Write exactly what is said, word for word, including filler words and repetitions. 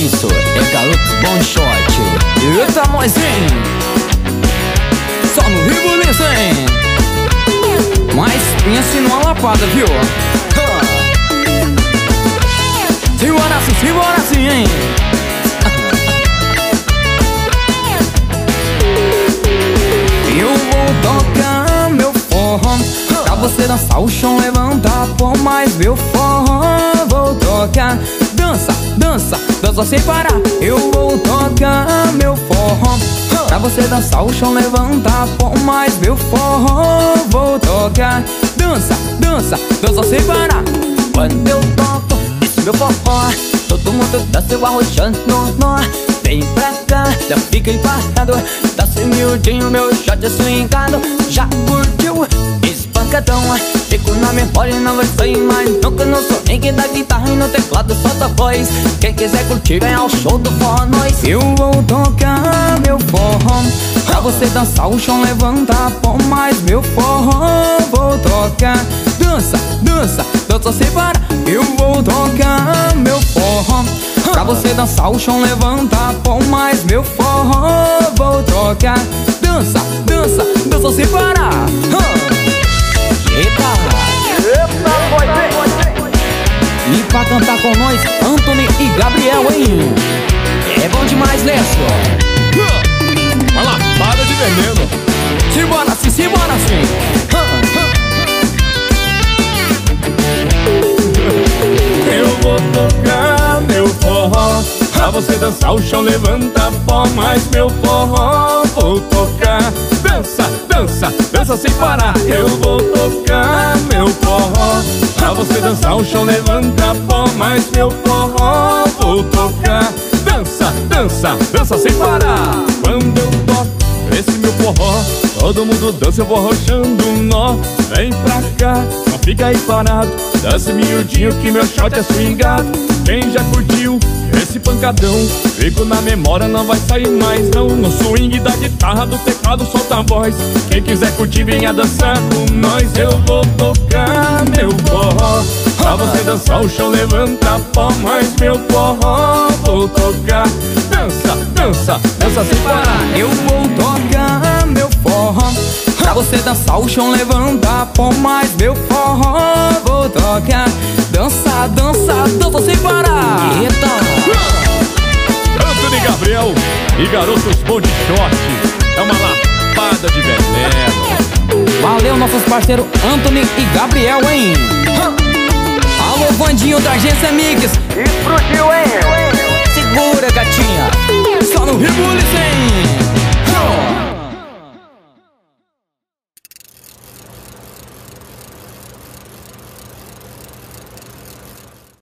isso, é garotos bom short. Eita, Moizinho, só no Ribuliço, hein? Mas pense numa lapada, viu? Simbora assim, simbora assim, hein? Eu vou tocar meu forró pra você dançar o chão, levantar por mais meu forró. Vou tocar, dança, dança, dança sem parar. Eu vou tocar meu forró pra você dançar o chão, levantar por mais meu forró. Vou tocar, dança, dança, dança sem parar. Quando eu toco esse meu forró, todo mundo dança eu arrochando no nó. Vem pra cá, já fica parado, dança miudinho, meu shot é swingado. Já curtiu esse pancadão? Fico na memória e não vai sair mais nunca. Não sou ninguém da guitarra e no teclado solta a voz. Quem quiser curtir vem ao show do forró nós. Eu vou tocar meu forró pra você dançar o chão, levantar por mais meu forró. Vou tocar, dança, dança, dança sem parar. Eu vou tocar meu forró pra você dançar o chão, levantar por mais meu forró. Vou tocar, dança, dança, dança sem parar. Eita! E pra cantar com nós, Anthony e Gabriel, hein? É bom demais, Lécio. Vai lá, para de veneno. Simbora assim, simbora assim. Eu vou tocar meu forró pra você dançar o chão, levanta pó mais meu forró. Vou tocar, dança, dança, dança sem parar. Eu vou tocar meu forró pra você dançar o chão, levanta pó mais meu forró. Vou tocar, dança, dança, dança sem parar. Quando eu toco esse meu forró, todo mundo dança, eu vou arrochando um nó. Vem pra cá, não fica aí parado, dança miudinho que meu shot é swingado. Quem já curtiu esse pancadão, fico na memória, não vai sair mais não. No swing da guitarra, do teclado solta a voz. Quem quiser curtir venha dançar com nós. Eu vou tocar meu forró pra você dançar o chão, levanta pó mais meu forró. Vou tocar, dança, dança, dança sem parar. Eu vou tocar meu forró pra você dançar o chão, levantar por mais meu forró. Vou tocar, dança, dança, dança sem parar. Eita! Anthony e Gabriel e garotos bom de short, é uma lapada de veneno. Valeu, nossos parceiros Anthony e Gabriel, hein? Alô, Vandinho da agência Mix. Explodiu, hein? Segura, gatinha. Só no Ribuliço, hein?